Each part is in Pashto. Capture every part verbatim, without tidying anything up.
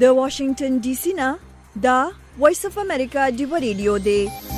د واشنگټن ډي سي نه دا وایس اف امریکا ډیو ریډیو دی.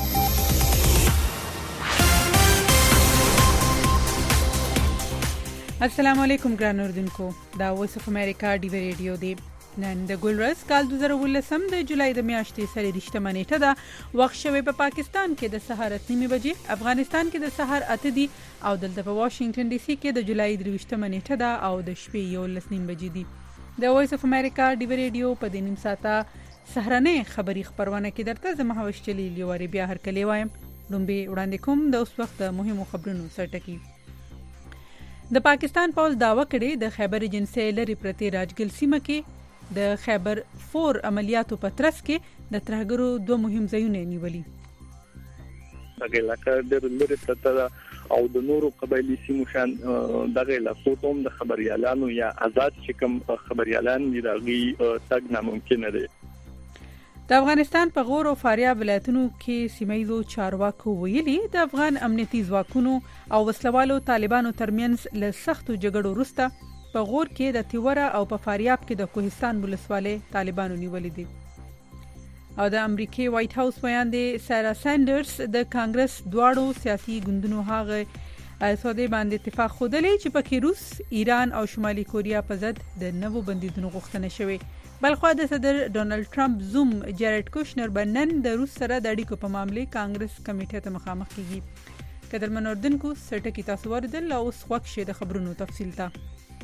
السلام علیکم ګران اوردونکو، دا وایس اف امریکا ډیو ریډیو دی. نن د ګلرز کال دوه زره ولسم د جولای د میاشتې سره رښتمه نیټه ده. وخت شوی په پاکستان کې د سحر اته نیمه بجې، افغانستان کې د سحر اته دی او دلته په واشنگټن ډي سي کې د جولای درویشتمه نیټه ده او د شپې یولس نیمه بجې دي. د وایس اف امریکا ډیو ریډیو په دې نیم ساعته سحرنه خبری خبرونه کې درته زما هوش چلی لیواري بیا هر کلی وایم. لومبي وړاندې کوم د اوس وخت د مهمو خبرونو سرټکی. د پاکستان پولیس داوا کړې د خیبر ایجنسی لري پرتی راجګل سیمه کې د خیبر فور عملیاتو په ترڅ کې د ترهګرو دوه مهم ځایونه نیولي. دغه علاقه د لری پرته او د نورو قبایلی سیمو شان دغه علاقو ته د خبريالانو یا آزاد چې کوم خبريالان دي دغه تګ ناممکن دی. د افغانستان په غور او فاریاب ولایتونو کې سیمایي چارواکو ویلي د افغان امنیتي ځواکونو او وسلوالو طالبانو ترمنځ له سختو جګړو وروسته په غور کې د تیوره او په فاریاب کې د کوهستان ولسوالۍ طالبانو نیولې دي. او د امریکای وایټ هاوس بیان دی سارا سانډرز د کانګرس دواړو سیاسي ګوندونو هغه سودې باندې اتفاق خوده چې پکې روس، ایران او شمالي کوریا په ضد د نوو بندیزونو غوښتنه شوې. بلخو د صدر ډونالد ټرمپ زوم جارډ کوشنر بنن د روس سره د اړیکو په معاملې کانګرس کمیټې ته مخامخ کیږي. قدرمن اوردونکو سرټکی تاسو ورته لا اوس وخت شه د خبرونو تفصیل ته.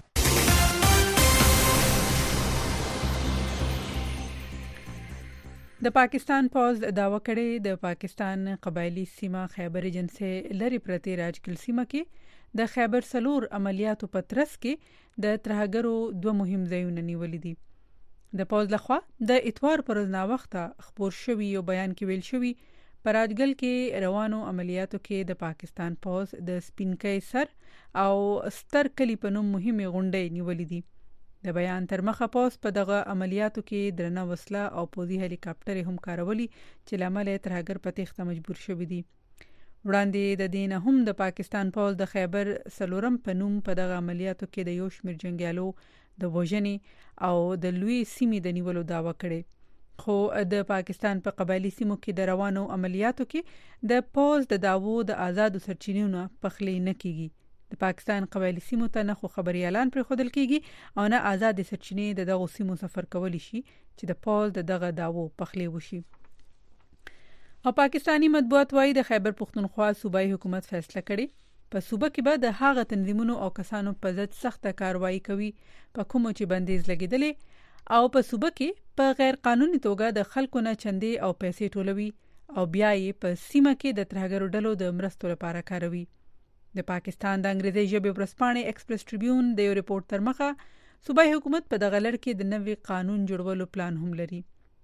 د پاکستان پوز داوا کړې د پاکستان قبایلی سیمه خیبر ایجنسی لري پرتی راجګل سیمه کې د خیبر سلور عملیاتو په ترڅ کې د ترهګرو دوه مهم ځایونه نیولې دي. د پوز لخوا د اتوار پر ورځ نا وخته خبر شوی یو بیان کې ویل شوی په راجګل کې روانو عملیاتو کې د پاکستان پوز د سپینکۍ سر او ستر کلی په نوم مهمه غونډې نیولې دي. د بیان تر مخه پوز په دغه عملیاتو کې درنه وسله او پوزي هلیکاپټر هم کارولي چې لامل ترهګر په تخته مجبور شوی دي. وړاندې د دین هم د پاکستان پوز د خیبر سلورم په نوم په دغه عملیاتو کې د یو شمیر جنگیالو د وژنې او د لوی سیمې د نیولو داوا کړي. خو د پاکستان په قبایلی سیمو کې د روانو عملیاتو کې د پوز د داوو د آزادو سرچینونو پخلی نه کیږي. د پاکستان قبایلی سیمو ته نه خو خبري اعلان پر خودل کیږي او نه آزاد سرچینې د دغه سیمو سفر کولی شي چې د پوز د دغه داوو پخلی وشي. او پاکستانی مطبوعات وايي د خیبر پختونخوا صوبایي حکومت فیصله کړي په صوبه کې به د هغه تنظیمونو او کسانو په ضد سخته کاروایی کوي په کوم چې بندیز لګیدلې او په صوبه کې په غیر قانوني توګه د خلکو نه چندې او پیسې ټولوي او بیا یې په سیمه کې د ترهګرو ډلو د مرستو لپاره کاروي. د پاکستان د انګریزي ژبې ورځپاڼې ایکسپریس ټریبیون د یو ریپورت تر مخه صوبایي حکومت په دغه لړ کې د نوي قانون جوړولو پلان هم لري.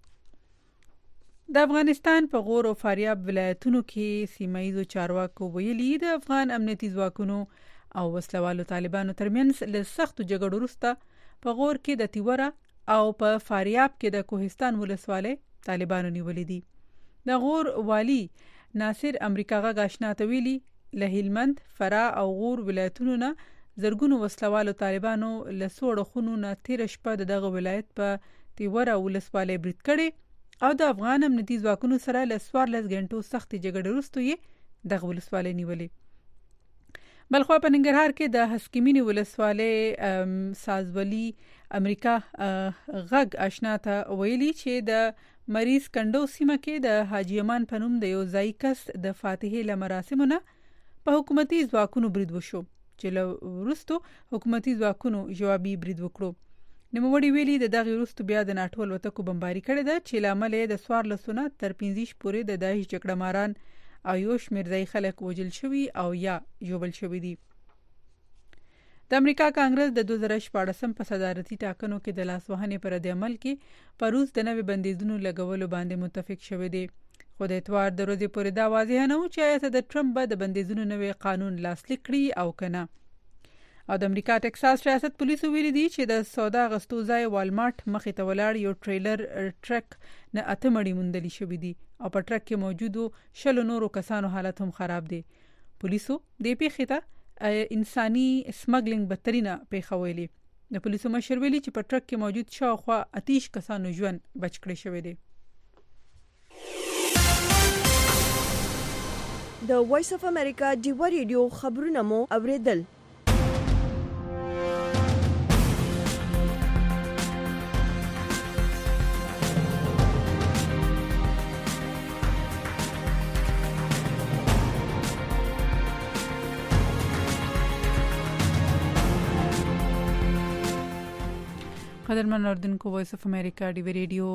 د افغانستان په غور او فاریاب ولایتونو کې سیمایي چارواکو ویلي د افغان امنیتي ځواکونو او وسلوالو طالبانو ترمنځ له سختو جګړو وروسته په غور کې د تیوره او په فاریاب کې د کوهستان ولسوالۍ طالبانو نیولې دي. د غور والی ناصر امریکا غاښنا ته ویلي له هلمند، فرا او غور ولایتونو نه زرګونو وسلوالو طالبانو له سوړ خونو نه تیر شپه دغه ولایت په تیوره ولسوالۍ برید کړي او د افغان امنیتي ځواکونو سره له څوارلس غنټو سخت جګړې وروسته یې دغه ولسوالۍ نیولې. بلخو په ننګرهار کې د حسکمینی ولسوالۍ سازولي امریکا غږ آشنا ته ویلي چې د مریض کندو سیمه کې د حاجی امان پنوم د یو ځای کس د فاتحې لمراسمونه په حکومتي ځواکونو برید وشو چې له وروسته حکومتي ځواکونو جوابي برید وکړو. نوموړي ویلي د دغه وروسته بیا د ناټول وتکو بمباري کړې ده چې لامل یې د څوارلسونه تر پنځه پورې د داعش جګړه ماران او یو شمېر ځای خلک وژل شوي او یا ژوبل شوي دي. د امریکا کانګرس د دوه زره شپاړسم په صدارتي ټاکنو کې د لاسوهنې پر رد عمل کې په روس د نوي بندیزونو لګولو باندې متفق شوی دی. خو د اتوار د ورځې پورې دا واضح نه و چې آیا صدر ټرمپ به د بندیزونو نوی قانون لاسلیک کړي او کنه. او د امریکا ټکساس ریاست پولیسو ویلي دي چې د سودا غستو ځای والمارټ مخې ته ولاړ یو ټریلر ټرک نه اته مړي موندلي شوي دي او په ټرک کې موجودو شلو نورو کسانو حالت هم خراب دی. پولیسو دې پیښې ته انساني سمګلینګ بدترینه پیښه ویلي. د پولیسو مشر ویلي چې په ټرک کې موجود شاوخوا اتیش کسانو ژوند بچ کړی شوی دی. د وایس اف امریکا ډیوا ریډیو خبرونه مو اوریدل. قدرمن اوریدونکو وایس اف امریکا ډیوا ریډیو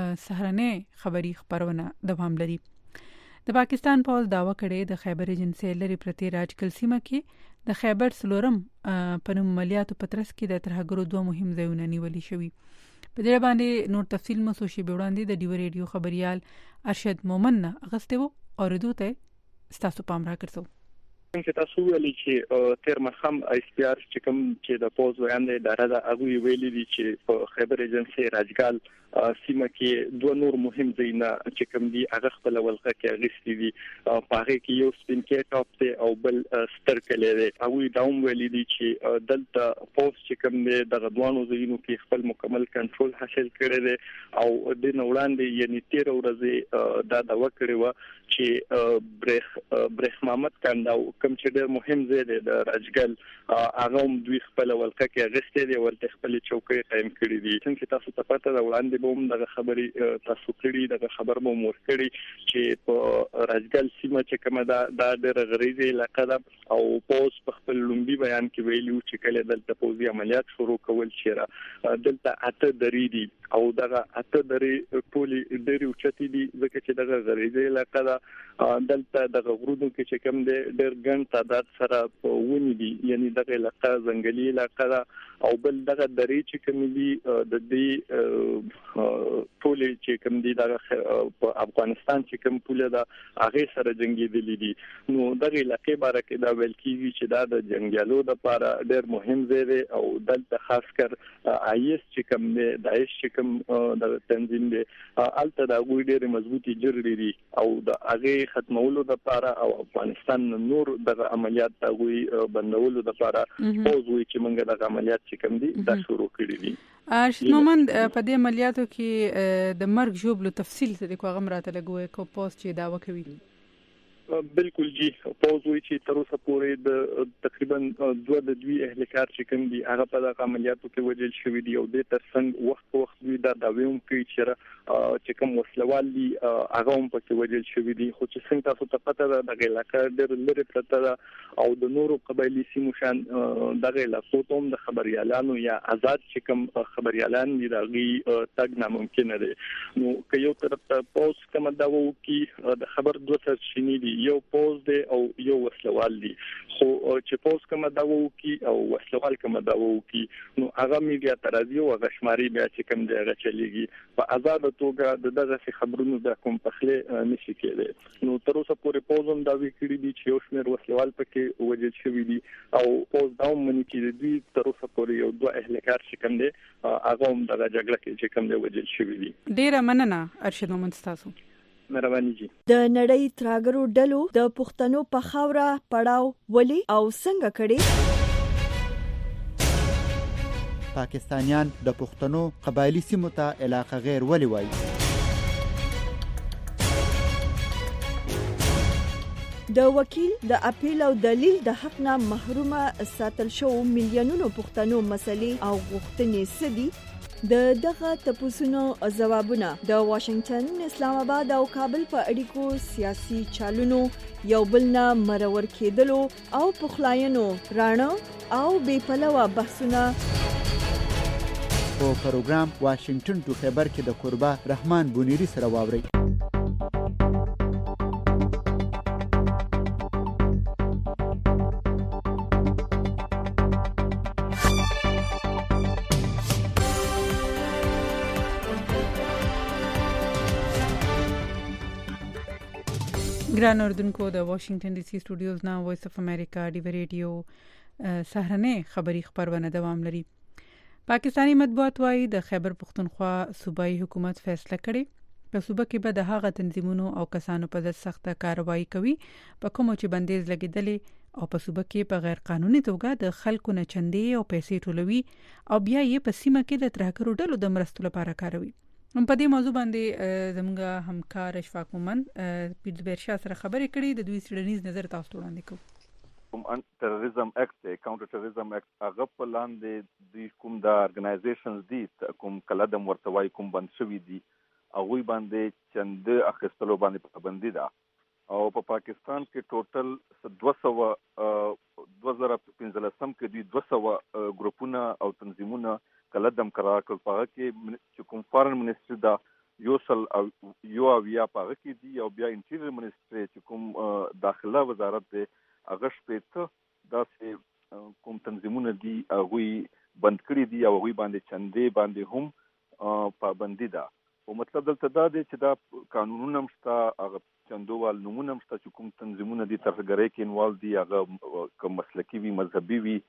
سهارنې خبری خبرونه دوام لري. د پاکستان پولیس داوا کړې د خیبر ایجنسی لري پرتی راجکل سیمه کې د خیبر سلورم په نوم عملیاتو پترس کې د ترهګرو دوه مهم ځایونه نیولې شوي. په دې باندې نور تفصیل مو سوشي وړاندې د ډیوا ریډیو خبريال ارشد مومن اغسته وو اوریدو ته ستاسو پام راکړو. چې تاسو ویلي چې تیر مخم ایس پی آر چې کوم چې د پوز ویاند اداره د هغه ویلي دي چې په خیبر ایجنسی راجګال سیمه کې دوه نور مهم ځایونه چې کوم دي هغه خپل ولقه کې اغستې دي. په هغه کې یو سپین کې ټاپ ته او بل ستر کلی دی. هغه داوم ویلي دي چې دلته پوز چې کوم دی د غدوانو ځایونو کې خپل مکمل کنټرول حاصل کړی دی او د نوړاندې یعنی تیر ورځې دا دا وکړی و چې برخ برخ محمد کانداو کوم چې ډېر مهم ځای دی د راجګل هغه هم دوی خپل ولقه کې اغستې دي ورته خپل چوکۍ قائم کړې دي. څنګه تاسو ته پته ده وړاندې به هم دغه خبرې تاسو کړي دغه خبر به مور کړي چې په راجګل سیمه چې کومه ده دا ډېر غریزي علاقه ده او پوز په خپل لومبي بیان کې ویلي چې کله دلته پوزي عملیات شروع کول شي دلته اته درې دي او دغه اته درې ټولي ډېر اوچتي دي ځکه چې دغه غریزي علاقه ده. دلته دغه غرونو کې چې کوم دی ډېر ګڼ تعداد سره ونی دي یعنی دغه علاقه ځنګلي علاقه ده او بل دغه درې چې کوم دي د دې ټولې چې کوم دي دغه په افغانستان چې کوم پوله ده هغه سره جنگیدلې دي. نو دغه علاقې باره کې دا ویل کیږي چې دا د جنگیالو لپاره ډېر مهم ځای دی او دلته خاص کر آی اس چې کوم دی داعش چې کوم د تنظیم دی الته دا غوي ډېر مضبوطی جوړ دي او د هغه ختمولو لپاره او افغانستان نور د عملیات د غوي بندولو لپاره پوزوي چې موږ د عملیات چې کوم دي دا شروع کړی دي. ارشد مومن په دې عملیاتو کې د مرګ جوړلو تفصیل څه کوم راته لګوي کو پوسټ چې دا وکوي. بالکل جی پوزوي چې تر اوسه پورې د تقریبا دوه د دوی اهلکار چې کوم دي هغه په دغه عملیاتو کې وجل شوی دی او د ترڅنګ وخت په وخت دوی دا داویم کوي چې چې کوم وسلوال دي هغه هم پکې وجل شوی دي. خو چې څنګه تاسو ته پته ده دغه علاقه ډېر لري پرته ده او د نورو قبایلی سیمو شان دغه علاقو ته هم د خبريالانو یا آزاد چې کوم خبريالان دي دغه تګ ناممکن دی. نو که یو طرف ته پوز کوم دا وو کې د خبر دوه سرچینې دي یو پوز دی او یو وسلوال دی. خو چې پوز کوم دا وو کې او وسلوال کوم دا وو کې نو هغه میډیا ترازی او غشماري بیا چې کوم دی هغه چلیږي په آزاد توګه د دغه خبرونو د کوم پخله نشي کېدای. نو تر اوسه پورې پوزم دا وی کړی دي چې یو شمېر وسلوال پکې وجل شوی دي او پوز دا مونږ چې دوی تر اوسه پورې یو دوه اهلکار چې کوم دی هغه هم دغه جګړه کې چې کوم دی وجل شوی دي. ډیره مننه ارشد مومن تاسو. مهرباني جی. د نړۍ ترهګرو ډلو د پښتنو په خاوره پړاو ولي او څنګه کړي؟ پاکستانیان د پښتنو قبایلی سیمو ته علاقه غیر ولي وایي؟ د وکیل د اپیل او دلیل د حق نه محرومه ساتل شو میلیونونو پښتنو مسلې او غوښتنې سدي د دغه تپوسونو جوابونه د واشنگټن، اسلام آباد او کابل په اړیکو سیاسي چالونو یو بل نه مرور کېدلو او پخلاینو رانه او بې پلوه بحثونه په پروګرام واشنگټن ټو خبر کې د قربا رحمان بونیری سره واوري. ګران اردوونکو د واشنگټن ډي سي سټوډیوز نه وایس اف امریکا ډیوا ریډیو سهارنې خبری خبرونه دوام لري. پاکستانی مطبوعات وايي د خیبر پختونخوا صوبایي حکومت فیصله کړې په صوبه کې به د هغه تنظیمونو او کسانو په ضد سخته کاروایی کوي په کوم چې بندیز لګیدلې او په صوبه کې په غیر قانوني توګه د خلکو نه چندې او پیسې ټولوي او بیا یې په سیمه کې د ترهګرو ډلو د مرستو لپاره کاروي. هم په دې موضوع باندې زموږ همکار اشفاق مومند پیرزبیر شاه سره خبرې کړې. د دوی څېړنیز نظر تاسو ته وړاندې کوو. کوم تروریزم اکټ کاونټر تروریزم اکټ هغه په لاندې د کوم د ارګنایزیشنز دي کوم کله د مرتوی کوم بند شوی دي هغه باندې چند اخیستلو باندې پابندي ده او په پا پاکستان کې ټوټل دوه سوه دوه زره پنځلسم کې دوی دوه سوه ګروپونه او تنظیمونه کله دم قرار کړل. په هغه کې چې کوم فارن منسټري دا یو سل او یو اویا په هغه کې دي او بیا انټیریر منسټري چې کوم داخله وزارت دی هغه شپېته داسې کوم تنظیمونه دي هغوی بند کړي دي او هغوی باندې چندې باندې هم پابندي ده. او مطلب دلته دا دی چې دا قانونونه هم شته، هغه چندووال نومونه هم شته چې کوم تنظیمونه دي ترهګرۍ کې انوالو دي، هغه که مسلکي وي مذهبي وي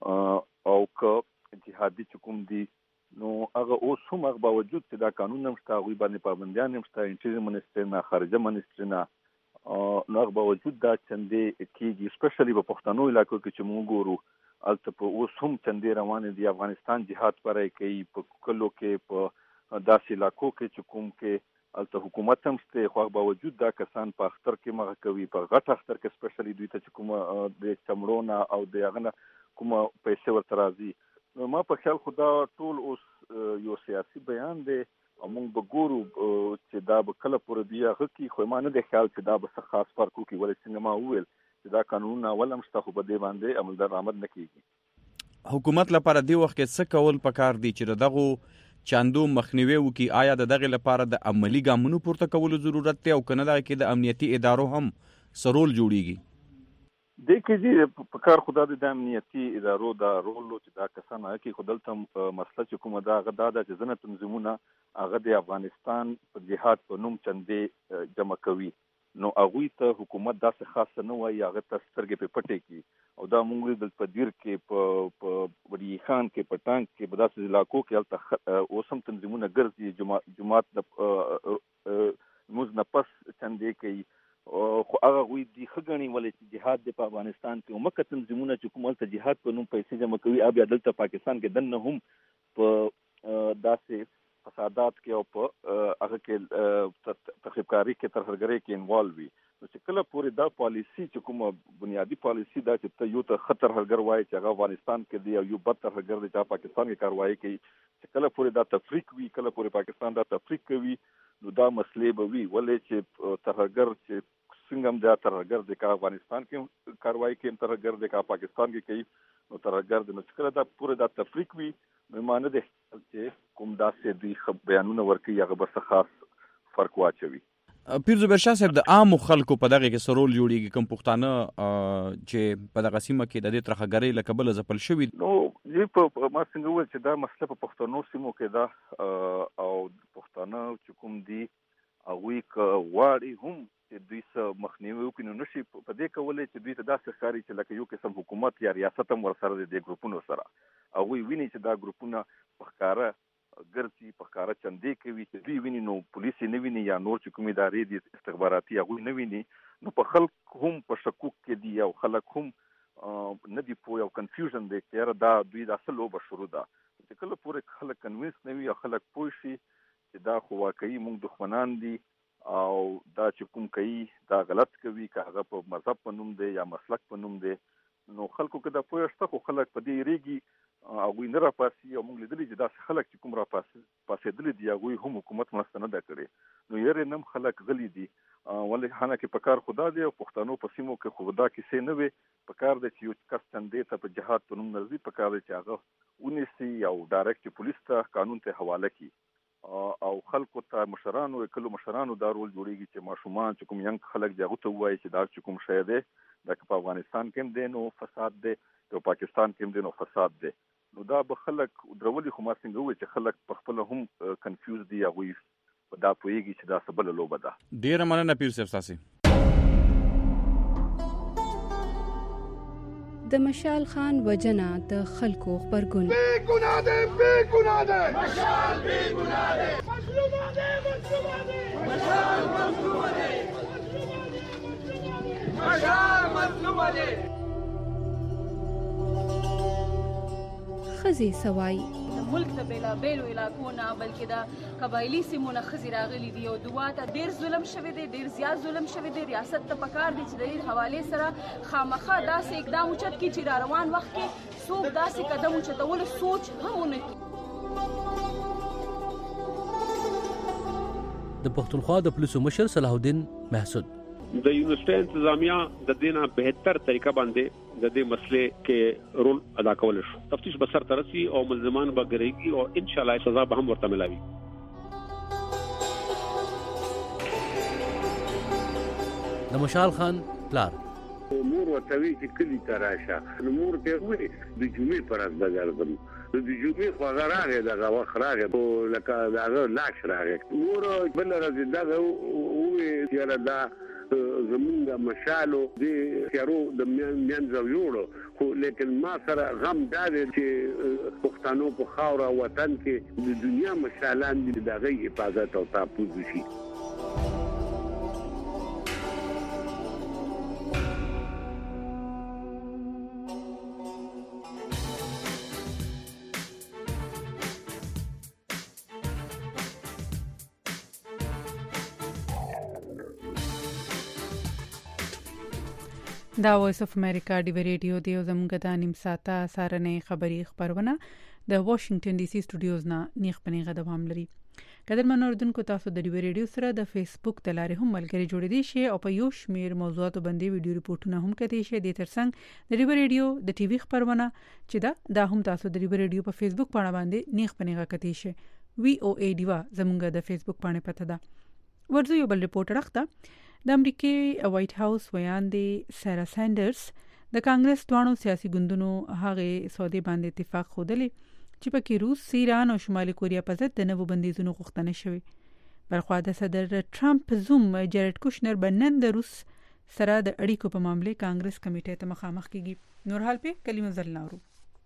او که جهادي چې کوم دي نو هغه اوس هم هغه باوجود چې دا قانون هم شته هغوی باندې پابندیان هم شته، انټیریر منسټري نه خارجه منسټري نه نو هغه باوجود دا چندې کېږي. سپیشلی په پښتنو علاقو کې چې موږ ګورو هلته په اوس هم چندې روانې دي. افغانستان جهاد پرې کوي په کلو کې په داسې علاقو کې چې کوم کې هلته حکومت هم شته خو هغه باوجود دا کسان په اختر کې مغه کوي، په غټ اختر کې سپیشلی دوی ته چې کومه د چمړو نه او د هغه نه کومه پیسې ورته راځي. نو ما په خیال خو دا ټول اوس یو سیاسي بیان دی او موږ به ګورو چې دا به کله پورې دی هغه کې خو ما نه دی خیال چې دا به څه خاص فرق وکړي. ولې څنګه ما وویل چې دا قانونونه اول هم شته خو په دې باندې عمل درآمد نه کېږي. حکومت لپاره دې وخت کې څه کول پکار دي چې دغه چاندو مخنیوي وکړي؟ آیا د دغه لپاره د عملی ګامونو پورته کولو ضرورت دی او کنه دا کې د امنیتي ادارو هم سرول جوړیږي؟ د کې په کار خدا د امنیتي ادارو دا رول چې دا کسان هغه کې خدلته مسله چې کومه دا غدا د ځنه تنظیمونه هغه د افغانستان په جهاد په نوم چندې جمع کوي نو هغه ته حکومت داسې خاص نه وایي، هغه ته سترګې په پټې کې او دا موږ د پدیر کې په وړي خان کې په ټانک کې په داسې علاقو کې هلته اوسم تنظیمونه ګرځي جماعت د موږ نه پس چندې کوي خو هغه وی دی خګنی ولې چې جهاد د افغانستان کې مکه تنظیمونه چې کومه ته جهاد په نوم پیسې جمع کوي او بیا دلته پاکستان کې دنه هم په داسې فسادات کې او په هغه کې تخریبکاری کې ترهګرۍ کې انوالو وي. نو چې کله پورې دا پالیسی چې کومه بنیادی پالیسی دا چې ته یو ته خطر هرګر وایي چې هغه افغانستان کې دی او یو بد ترهګر دی چې پاکستان کې کاروایی کوي، چې کله پورې دا تفریق وي کله پورې پاکستان دا تفریق کوي نو دا مسلې به وي. ولې چې ترهګر چې څنګه هم دا ترهګر دی که افغانستان کې کاروایی کوي ترهګر دی که پاکستان کې کوي نو ترهګر دی. نو چې کله دا پورې دا تفریق وي نو معنی دی چې کوم داسې دوی بیانونه ورکوي هغه به څه خاص فرق واچوي. پیرزبیر شاه صاحب د عامو خلکو په دغه کې سرول جوړیږي کوم پښتانه چې په دغه سیمه کې د دې ترهګرۍ له کبله ځپل شوي نو یې په ما څنګه وویل چې دا مسله په پښتنو سیمو کې ده او پښتانه چې کوم دي هغوی که غواړي هم چې دوی څه مخنیوي وکړي نو نشي په دې کولی چې دوی ته داسې ښکاري چې لکه یو قسم حکومت یا ریاست هم ورسره دی دې ګروپونو سره. هغوی ویني چې دا ګروپونه په ښکاره ګرځي په ښکاره چندې کوي چې دوی ویني نو پولیس یې نه ویني یا نور چې کوم ادارې دي استخباراتي هغوی نه ویني نو په خلک هم په شکوک کې دي او خلک هم نه دي پوه او کنفیوژن دی چې یاره دا دوی دا څه لوبه شروع ده. چې کله پورې خلک کنوینس نه وي او خلک پوه شي چې دا خو واقعي موږ دښمنان دي او دا چې کوم کوي دا غلط کوي که هغه په مذهب په نوم دی یا مسلک په نوم دی نو خلکو کې دا پوهه شته خو خلک په دې ریږي هغوی نه راپاسي او موږ لیدلي چې داسې خلک چې کوم راپاسېدلي دي هغوی هم حکومت مرسته نه ده کړې نو یارې نم خلک غلي دي. ولې حانه کې په کار خدا دی او پښتنو په سیمو کې خو دا کیسې نه وي په کار دی چې یو کس چندې ته په جهاد په نوم نرځي په کار دی چې هغه ونیسي او ډایرکټ پولیس ته قانون ته حواله کړي او خلکو ته مشرانو کلو مشرانو دا رول جوړیږي چې ماشومان چې کوم ینګ خلک دی هغه ته ووایي چې دا چې کوم شی دی دا که په افغانستان کې هم دی نو فساد دی که پاکستان کې هم دی نو فساد دی. نو دا به خلک درولي خو ما څنګه وویل چې خلک په خپله هم کنفیوز دي هغوی په دا پوهېږي چې دا څه بله لوبه ده. ډېره مننه پیر صاحب ستاسې. د مشال خان وجنه د خلکو خبرګون بے گناہ دے بے گناہ دے مشال بے گناہ دے مظلوم دے مظلوم دے مشال مظلوم دے مشال مظلوم دے خزي سوای ملک د بیلا بیلو علاقو نه بلکې د قبایلی سیمو نه ښځې راغلي دي او دوه ته ډېر ظلم شوی دی، ډېر زیات ظلم شوی دی. ریاست ته پکار دی چې د دې حوالې سره خامخا داسې اقدام اوچت کړي چې را روان وخت کې څوک داسې قدم اوچتولو سوچ هم ونه کړي. د پښتونخوا د پولیسو مشر صلاح الدین محسود د یونیورسيټي انتظامیه د دینه بهتر طریقه باندې د دې مسلې کې رول ادا کول شو. تفتیش به سر ترسي او ملزمان به ګرځي او ان شاء الله سزا به هم ورته ملاوي. د مشال خان پلار مور وتوی چې کلی تراشه نو مور ته وې د جمعې پر از بغردم د جمعې خو غراغه دغه وخت راغی او لکه دغه لاش راغی مور بل راځي دغه وې چې دا زمونږ مشالو د تیارو د میانځو جوړو خو لیکن ما سره غم دار چې پښتنو په خاور وطن کې د دنیا مشالان د دغه حفاظت او تحفظ شي. دا وایس اف امریکا دی ریډیو دی زموږ د نیم ساعته سارنې خبری خبرونه د واشنگټن ډي سي سټوډیوز نه نیغ پنیغه دوام لري. قدرمن اوردونکو تاسو د دی ریډیو سره د فیسبوک تلاره هم ملګری جوړې دي شي او په یو شمیر موضوعاتو باندې ویډیو ریپورتونه هم کوي شي د ترڅنګ د دی ریډیو د ټي وي خبرونه چې دا د هم تاسو د دی ریډیو په فیسبوک باندې باندې نیغ پنیغه کوي شي. وی او ای ډی وا زموږ د فیسبوک باندې پته ده. ورځو یو بل ریپورت راخته د امریکای وایټ هاوس ویاندې سارا سانډرز د کانګرس دوانو سیاسي ګوندونو هغه سعودي باندې اتفاق خوده چې پکې روس، ایران او شمالي کوریا په ضد د نوو بندیزونو غوښتنه شوې. برخوا د صدر ټرمپ زوم جارډ کوشنر بنن د روس سره د اړیکو په معاملې کانګرس کمیټې ته مخامخ کیږي. نور حال په کلمه زلناورو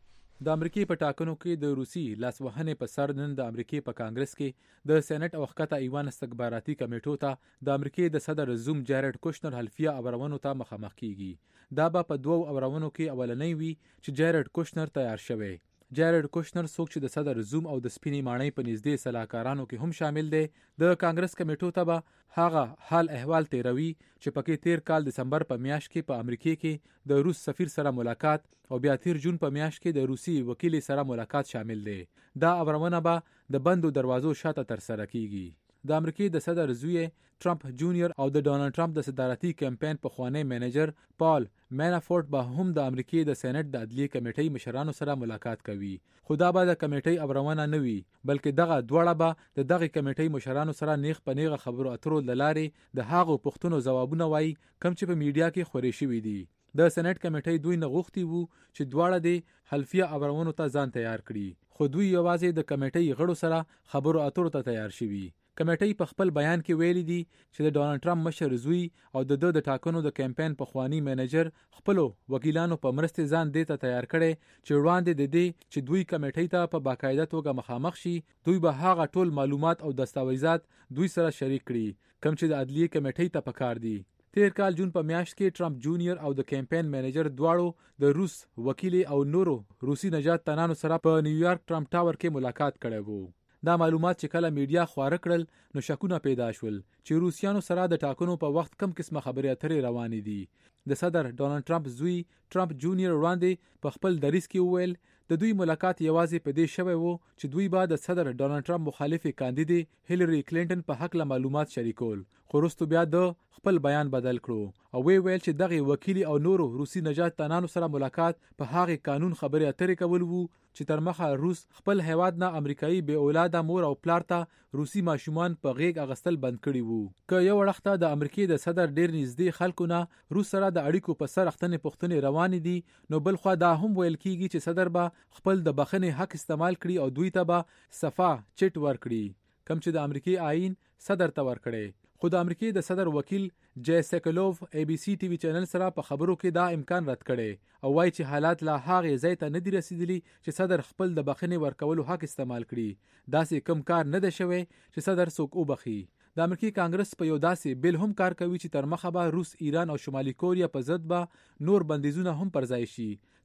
د امریکای په ټاکنو کې د روسي لاسوهنې په سر نن د امریکای په کانګرس کې د سېنات او ښکته ایوان استخباراتي کمیټو ته د امریکای د صدر زوم جارډ کوشنر حلفیه اورونو ته مخامخ کیږي. دا به په دوو اورونو کې اولنۍ وي چې جارډ کوشنر تیار شوی. جارډ کوشنر څوک چې د صدر زوم او د سپینې ماڼۍ په نږدې سلاکارانو کې هم شامل دی د کانګرس کمیټو ته به هغه حال احوال تیروي چې پکې تیر کال دسمبر په میاشت کې په امریکا کې د روس سفیر سره ملاقات او بیا تیر جون په میاشت کې د روسي وکیل سره ملاقات شامل دی. دا اورونه به د بندو دروازو شاته تر سره کیږي. د امریکای د صدر زوی ټرمپ جونیور او د ډونالد ټرمپ د صدارتي کمپاین په خوانی منیجر پال مینافورت به هم د امریکای د سېنات د عدلیه کمیټې مشرانو سره ملاقات کوي. خدا به د کمیټې اورونه نه وي بلکې دغه دواړه به د دغه کمیټې مشرانو سره نیغ په نیغه خبرو اترو لارې د هغو پښتنو ځوابونه وایي کم چې په میډیا کې خوري شوی دي. د سېنات کمیټې دوی نه غوښتي وو چې دواړه د حلفیه اورونو ته ځان تیار کړي خو دوی یوازې د کمیټې غړو سره خبرو اترو ته تیار شوي. کمیټې په خپل بیان کې ویلي دي چې د ډونالد ټرمپ مشر زوی او د د د ټاکنو د کمپاین په خوانی منیجر خپل وکیلانو په مرسته ځان دې ته تیار کړي چې وړاندې د دې چې دوی کمیټې ته په باقاعده توګه مخامخ شي. دوی به هغه ټول معلومات او دستاویزات دوی سره شریک کړي کوم چې د عدلیه کمیټې ته پکار دي. تیر کال جون په میاشت کې ټرمپ جونیور او د کمپاین منیجر دواړو د روس وکیل او نورو روسي نجات تنانو سره په نیویارک ټرمپ ټاور کې ملاقات کړی وو. دا معلومات چې کله میډیا خواره کړل نو شکونه پیدا شول چې روسیانو سره د ټاکنو په وخت کم قسمه خبرې اترې روانې دي. د صدر ډونالد ټرمپ زوی ټرمپ جونیور وړاندې په خپل دریس کې وویل د دوی ملاقات یوازې په دې شوی وو چې دوی به د صدر ډونالد ټرمپ مخالفه کاندیدې هیلری کلینټن په حق له معلومات شریکول. خو وروسته بیا د خپل بیان بدل کړو او وی ویل چې دغه وکیل او نورو روسي نجات تنانو سره ملاقات په هغه قانون خبرې اترې کول وو چې تر مخه روس خپل هیواد نه امریکایي به اولاده مور او پلار ته روسي ماشومان په غیږ اغستل بند کړي وو. که یو وخت د امریکای د صدر ډیر نږدې خلکو نه روس سره د اړیکو په سر اختنې پښتنې روان دي نو بل خو دا هم ویل کیږي چې صدر به خپل د بخښنې حق استعمال کړي او دوی ته به صفا چټ ورکړي کوم چې د امریکای آئین صدر ته ورکړي. خو د امریکای د صدر وکیل جی سیکلوف ای بي سي ټي وي چینل سره په خبرو کې دا امکان رد کړي او وایي چې حالات لا هغه ځای ته نه دي رسیدلي چې صدر خپل د بخښنې ورکولو حق استعمال کړي. داسې کم کار نه دی شوی چې صدر څوک وبخي. د امریکای کانګرس په یو داسې بل هم کار کوي چې تر مخه به روس، ایران او شمالي کوریا په ضد به نور بندیزونه هم پر ځای شي.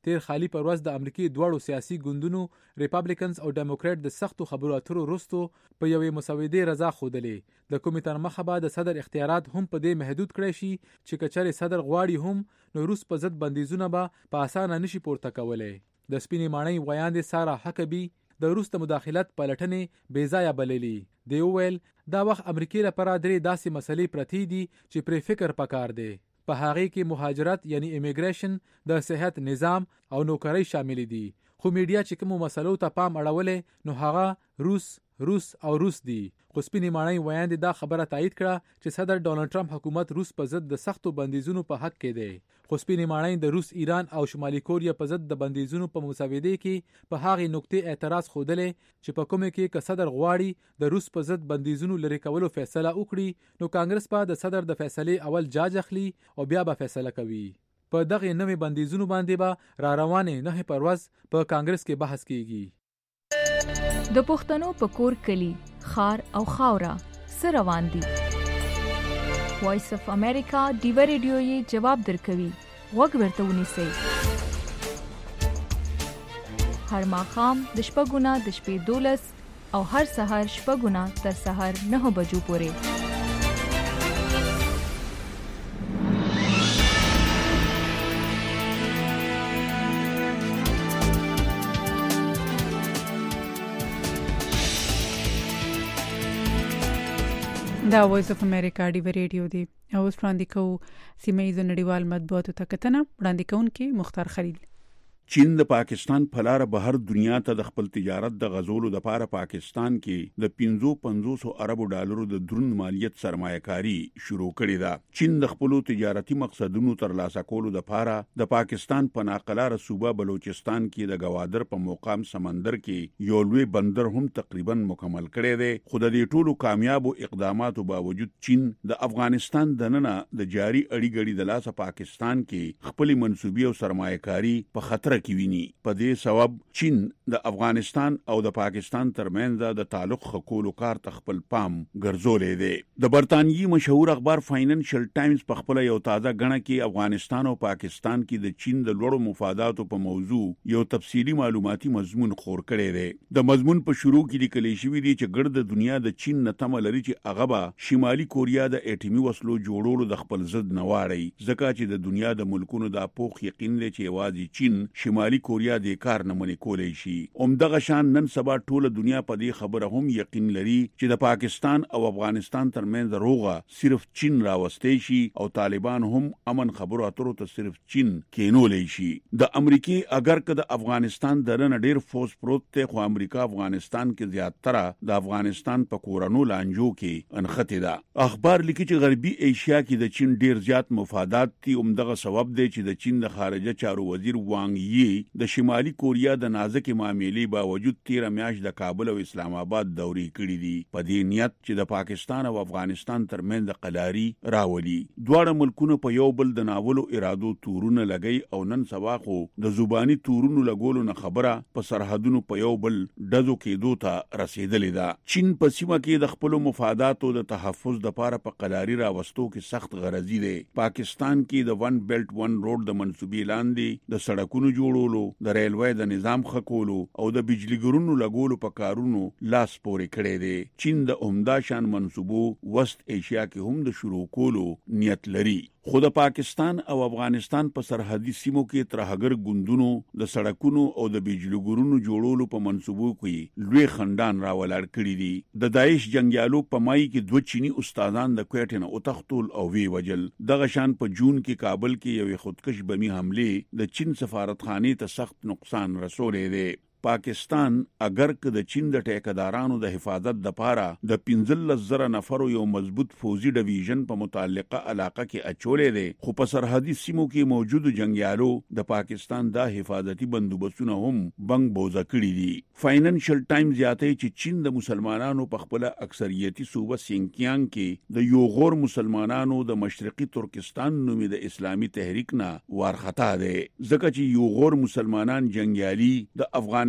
تیر خالی پر ورځ د امریکای دواړو سیاسي ګوندونو ریپابلیکنز او ډیموکرات د سختو خبرو اترو وروسته په یوې مسودې رضا ښودلې، د کومې تر مخه به د صدر اختیارات هم په دې محدود کړی شي چې که چېرې صدر غواړي هم نو روس په ضد بندیزونه به په اسانه نشي پورته کولی. د سپینې ماڼۍ ویاندې سارا حکبي د روس د مداخلت پلټنې بې ځایه بللي. دی وویل دا وخت امریکای لپاره درې داسې مسلې پرتې دي چې پرې فکر پکار دی. په هغې کې مهاجرت یعنی امیګریشن، د صحت نظام او نوکرۍ شامل دي. خو میډیا چې کومو مسلو ته پام اړولې نو هغه روس روس او روس دي. خو سپینې ماڼۍ ویاندې دا خبره تایید کړه چې صدر ډونالډ ټرمپ حکومت روس په ضد د سختو بندیزونو په حق کې دی. خو سپینې ماڼۍ د روس، ایران او شمالي کوریا په ضد د بندیزونو په مسودې کې په هغې نقطې اعتراض ښودلی چې په کومه کې که صدر غواړي د روس په ضد بندیزونو لرې کولو فیصله وکړي نو کانګرس به د صدر د فیصلې اول جاج اخلي او بیا به فیصله کوي. په دغه نوې بندیزونو باندې به را روانې نه پر ورځ په کانګرس کې بحث کیږي. د پښتنو په کور کلی خار او خاورا سره روان دي. وایس اف امریکا ډیو ریډیو یې جواب درکوي. وګ ورته ونیسئ. هر ماښام د شپږو نه د شپې دولس او هر سهار شپږو نه تر سهار نهو بجو پورې. دا وایس اف امریکا ډیو ریډیو دی او اوس وړاندې کوو سیمه ییزو نړیوال مطبوعاتو ته کتنه. وړاندې کوونکی مختار خلیل. چین د پاکستان په لار بهر دنیا ته د خپل تجارت د غزولو لپاره پاکستان کې د پنځه پنځوس اربو ډالرو د دروند مالیت سرمایه‌کاري شروع کړې ده. چین د خپل تجارتي مقصدونو ترلاسه کولو لپاره د پاکستان په ناقلاره صوبه بلوچستان کې د گوادر په موقام سمندر کې یو لوی بندر هم تقریبا مکمل کړی دی. خو د دې ټولو کامیابو اقداماتو باوجود چین د افغانستان دننه د جاري اړیګړي د لاسه پاکستان کې خپل منسوبي او سرمایه‌کاري په خطر کې ویني. په دې سبب چین د افغانستان او د پاکستان ترمنځ د تعلق خکولو کار ته خپل پام ګرځولې دی. د برتانیي مشهور اخبار فاینانشل ټایمز په خپل یو تازه غنه کې افغانستان او پاکستان کې د چین د لوړو مفاداتو په موضوع یو تفصیلی معلوماتي مضمون خور کړی دی. د مضمون په شروع کې لیکل شوی دی چې ګرد دنیا د چین نه تمه لري چې هغه به شمالي کوریا د اټومي وسلو جوړولو د خپل ضد نه واړي، ځکه چې د دنیا د ملکونو د پوخ یقین لري چې یوازې چین شمالي کوریا د کار نه منې کولای شي. همدغه شان نن سبا ټوله دنیا په دې خبره هم یقین لري چې د پاکستان او افغانستان ترمنځ روغه صرف چین راوستي شي او طالبان هم امن خبرو اترو ته صرف چین کینولای شي. د امریکای اگر که د افغانستان درنه ډیر فوز پروت ته خو امریکا افغانستان کې زیاتره د افغانستان په کورانو لانجو کې انخته ده. اخبار لیکي چې غربي ایشیا کې د چین ډیر زیات مفادات دي. همدغه سبب دی چې د چین د خارجه چارو وزیر وانګ یی د شمالي کوریا د نازکې معاملې باوجود تیر میاشت د کابل او اسلام آباد دورې کړې دي په دې نیت چې د پاکستان او افغانستان ترمنځ قلاري راولي. دواړه ملکونه په یو بل د ناولو ارادو تورونه لګي او نن سبا خو د زبانی تورونو لګولو نه خبره په سرحدونو په یو بل دزو کېدو ته رسیدلې ده. چین په سیمه کې د خپل مفاداتو د تحفظ لپاره په قلاري راوستو کې سخت غرضی دی. پاکستان کې د ون بیلټ ون روډ د منسوبې لاندې د سړکونو جوړولو، د ریلوی د نظام خکولو او د بجلیګرونو لګولو په کارونو لاس پورې کړی دی. چین د عمده شان منسوبو وست ایشیا کې هم د شروع کولو نیت لري. خو د پاکستان او افغانستان په سرحدي سیمو کې ترهګر ګوندونو د سړکونو او د بجلیګرونو جوړولو په منسوبو کې لوی خندان راولاړ کړی دي. د داعش جنگیالو په مای کې دوه چینی استادان د کوټې نه او تختول او وی وجل. دغه شان په جون کې کابل کې یوې خودکش بمی حمله د چین سفارتخانه ته سخت نقصان رسولې دی. پاکستان اگر که د چین د ټیکدارانو د حفاظت لپاره د پنځلس زره نفرو یو مضبوط فوزي ډیویژن په متعلقه علاقه کې اچولې دي، خو په سرحدي سیمو کې موجود جنگیالو د پاکستان د حفاظتي بندوبستونه هم بنګ بوزه کړی دي. فاینانشل ټایمز یاته چې چین د مسلمانانو په خپل اکثریتي صوبه سینکیانګ کې د یو غور مسلمانانو د مشرقي ترکستان نومي د اسلامي تحریک نه وارخطا دي، ځکه چې یو غور مسلمانان جنگیالي د افغان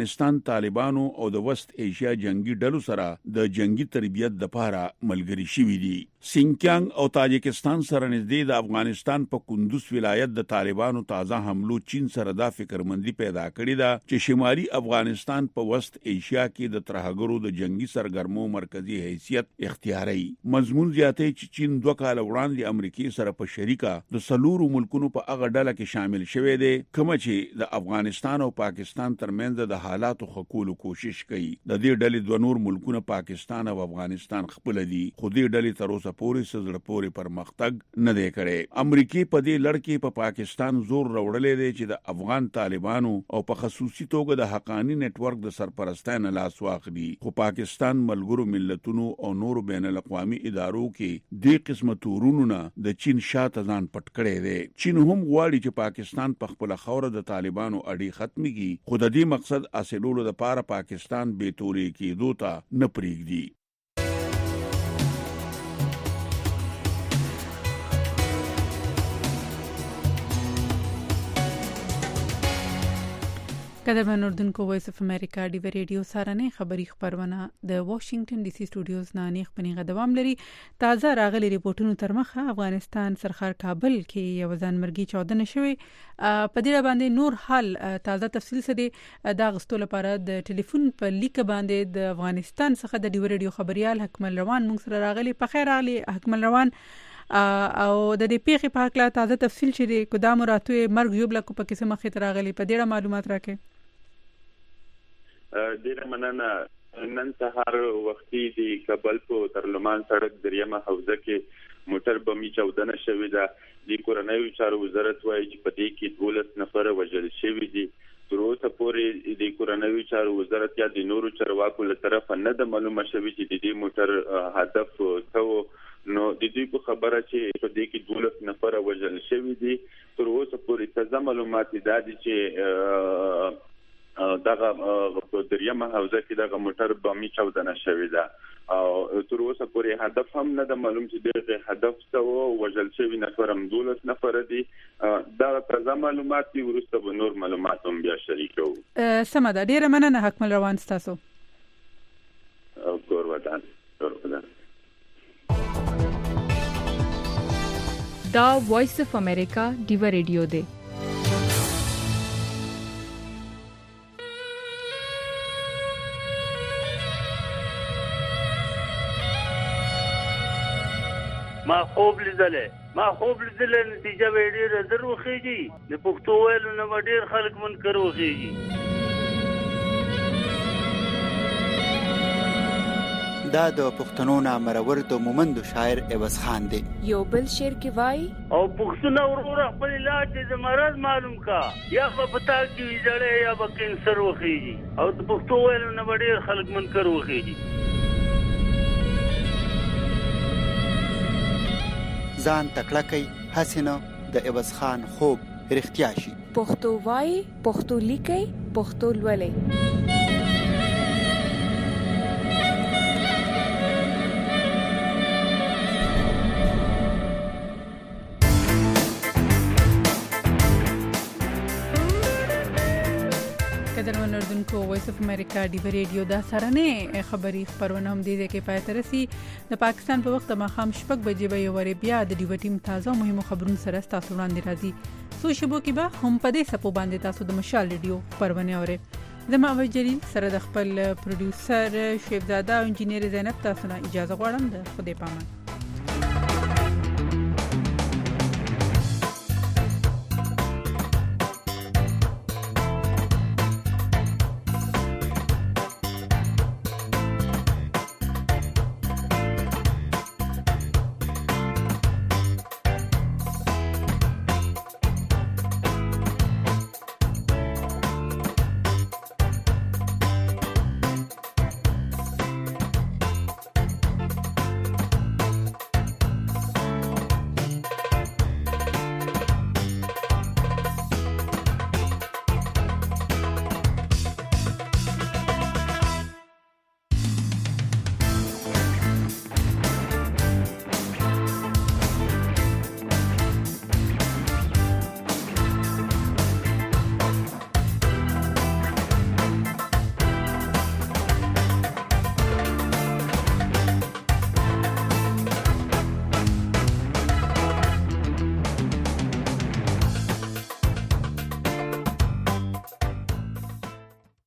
افغانستان طالبانو او د وست ایشیا جنگي ډلو سره د جنگي تربیت لپاره ملګری شوي دي. سینکیانګ او تاجکستان سره نږدې د افغانستان په کندوز ولایت د طالبانو تازه حملو چین سره د فکرمندي پیدا کړې ده چې شمالي افغانستان په وست ایشیا کې د ترهګرو د جنگي سرګرمو مرکزی حیثیت اختیاري. مضمون زیاتې چې چین دوه کال وړاندې امریکای سره په شریکه د سلورو ملکونو په هغه ډله کې شامل شوه دی کوم چې د افغانستان او پاکستان ترمنځ د حالاتو خکولو کوشش کوي. د دې ډلې دوه نور ملکونه پاکستان او افغانستان خپل دي خو دې ډلې تر اوسه پورې سزړه پورې پرمختګ نه دی کړی. امریکای په دې لړ کې په پاکستان زور راوړلې دی چې د افغان طالبانو او په خصوصي توګه د حقانی نت ورک د سرپرستانه لاس واخلي خو پاکستان ملګرو ملتونو او نور بین الاقوامي ادارو کې دې قسمه تورونو نه د چین شاته ځان پټ کړی دی. چین هم غواړي چې پاکستان په خپل خوره د طالبانو اړې ختمي کړي خو د دې مقصد حاصلولو لپاره پاکستان به توري کېدو ته نه پریږدي. قدرمن اردوونکو وایس اف امریکا ډیو ریډیو سارنه خبری خبرونه د واشنگټن ډي سي سټوډیوز نه نیخ پنیغه دوام لري. تازه راغلي ریپورتونو تر مخه افغانستان سرخار کابل کې یو ځانمرګي چودنه شوی. په دې باندې نور حال تازه تفصیل سره د غستو لپاره د ټلیفون په لیک باندې د افغانستان څخه د ډیو ریډیو خبريال حکمل روان مونږ سره راغلي. په خیر راغلي حکمل روان او د دې پیښې په اړه تازه تفصیل چې قدام راتوي مرګ جوړ لکه په کیسه مخې راغلي په ډیره معلومات راکې. ډیره مننه. نن سهار وختي د کابل په ترلمان سړک دریمه حوزه کې موټر بمي چودنه شوې ده. د کورنیو چارو وزارت وایي چې په دې کې دولس نفر وژل شوي دي. تر اوسه پورې د کورنیو چارو وزارت یا د نورو چارواکو له طرفه نه د معلومه شوي چې د دې موټر هدف څه نو د دې په خبره چې په دې کې دولس نفر وژل شوي دي. تر اوسه پورې تازه معلومات دي چې دغه په دریمه حوزه کې دغه موټر بمي چودنه شوې ده او تر اوسه پورې هدف هم نه د معلوم چې دغه هدف څه و وژل شوي نفر هم دولس نفر دي. دا تازه معلومات دي ورسته به نور معلومات هم بیا شریکو. سمه ده. ډیره مننه حکمل روان تاسو. کور ودان کور ودان. دا وایس اف امریکا ډیو ریډیو دی. ما خوب لیدلې ما خوب لیدلې نتیجه به ډېر درو خېږي د پښتو ویلو نه ډېر خلک منکر وخېږي. دا د پښتنو نامرور د مومند شاعر عوض خان دی. یو بل شعر کې وای او پښتون ورور خپل علاج د مرض معلوم کا یا په پتا کې جړې یا په کینسر وخېږي او د پښتو ویلو نه ډېر خلک منکر وخېږي. ځان تکړه کوي حسینه د عوض خان خوب رښتیا شي. پښتو وای پښتو لیکي پښتو لولي. قدرمن اردوونکو وایس اف امریکا ډیو ریډیو دا سرنه خبری خبرونه هم دي چې پای ترسي د پاکستان په وخت ماخام شپږ بجې به یو بیا د ډیو ټیم تازه مهمو خبرونو سره تاسو وړاندې راځي. سو شبو کې به هم په دې سپو باندې تاسو د مشال ریډیو خبرونه اورئ. زما او جلیل سره د خپل پروډوسر شیخ زاده او انجینیر زینب تاسو نه اجازه غواړم. د خدای پامان.